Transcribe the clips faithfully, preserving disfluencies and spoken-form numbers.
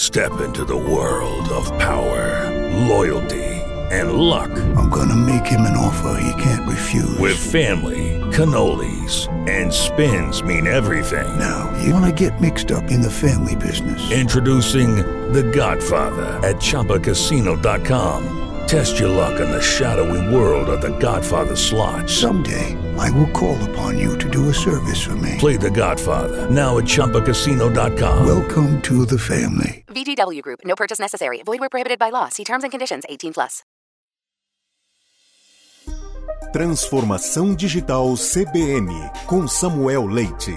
Step into the world of power, loyalty, and luck. I'm gonna make him an offer he can't refuse. With family, cannolis, and spins mean everything. Now, you wanna get mixed up in the family business. Introducing The Godfather at Chumba Casino dot com. Test your luck in the shadowy world of The Godfather slot. Someday, I will call upon you to do a service for me. Play The Godfather, now at Chumba Casino dot com. Welcome to the family. V G W Group. No purchase necessary. Void where prohibited by law. See terms and conditions. eighteen plus. Transformação Digital C B N, com Samuel Leite.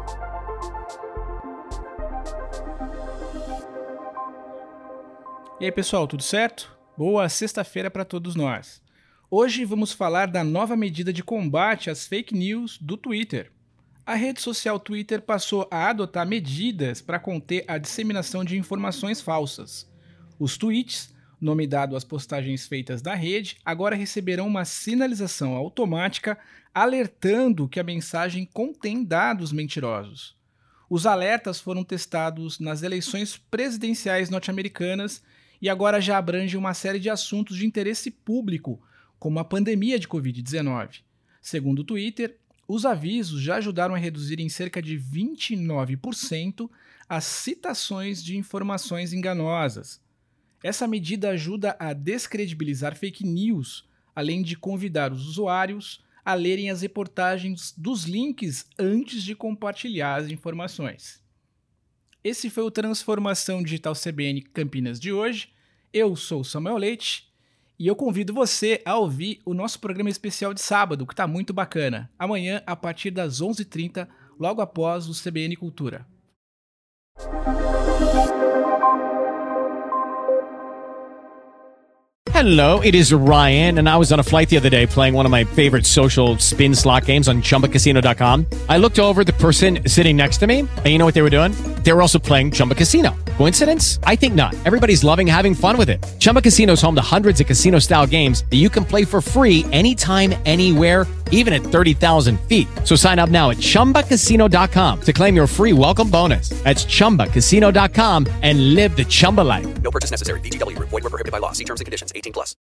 E aí, pessoal, tudo certo? Boa sexta-feira para todos nós. Hoje vamos falar da nova medida de combate às fake news do Twitter. A rede social Twitter passou a adotar medidas para conter a disseminação de informações falsas. Os tweets, nome dado às postagens feitas da rede, agora receberão uma sinalização automática alertando que a mensagem contém dados mentirosos. Os alertas foram testados nas eleições presidenciais norte-americanas e agora já abrangem uma série de assuntos de interesse público, como a pandemia de covid dezenove. Segundo o Twitter, os avisos já ajudaram a reduzir em cerca de vinte e nove por cento as citações de informações enganosas. Essa medida ajuda a descredibilizar fake news, além de convidar os usuários a lerem as reportagens dos links antes de compartilhar as informações. Esse foi o Transformação Digital C B N Campinas de hoje. Eu sou o Samuel Leite e eu convido você a ouvir o nosso programa especial de sábado, que está muito bacana. Amanhã, a partir das onze e trinta, logo após o C B N Cultura. Hello, it is Ryan, and I was on a flight the other day playing one of my favorite social spin slot games on Chumba Casino dot com. I looked over at the person sitting next to me, and you know what they were doing? They were also playing Chumba Casino. Coincidence? I think not. Everybody's loving having fun with it. Chumba Casino is home to hundreds of casino-style games that you can play for free anytime, anywhere, even at thirty thousand feet. So sign up now at Chumba Casino dot com to claim your free welcome bonus. That's Chumba Casino dot com and live the Chumba life. No purchase necessary. V G W Group. Void where prohibited by law. See terms and conditions. eighteen plus.